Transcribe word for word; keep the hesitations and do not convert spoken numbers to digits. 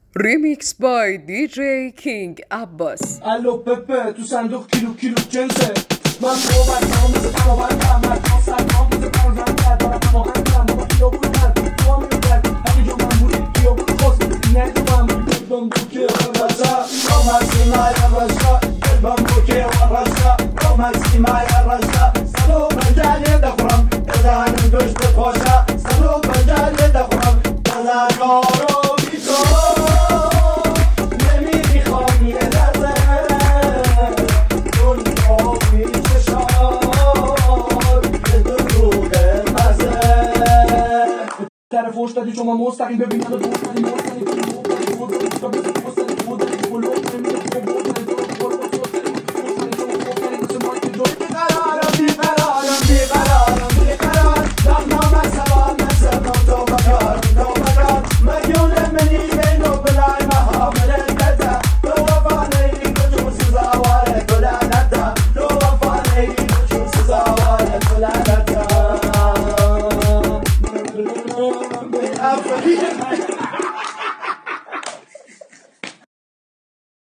Remix by دی جی کینگ عباس. الو پپه تو صندوق کیلو کیلو جنسه من صحبت کنم مثل تمام کمر تا سرکام مثل پرزن کرد دارم هماهنگ کنم بابا کیو بود کرد تو هم میگرد همین جو من بودی کیو بود خواست نه تو هم بودم تو که ورزا رامل سیمای رزا قلبم تو که ورزا رامل سیمای رزا سلو بندالی دخورم دادانم دشت خوشا سلو بندالی دخورم دادانارو در فوش دادی شما مستقیم ببین منو دوست داری مستقیم بیقرارم بیقرارم بیقرارم بیقرار دغنام سوال نسرم تو بکار تو بکار مليون مني بينو بلاي محامل الندى لو وفاني كنتم سزاوارك ولا ندى لو وفاني كنتم سزاوارك ولا ندى Africa.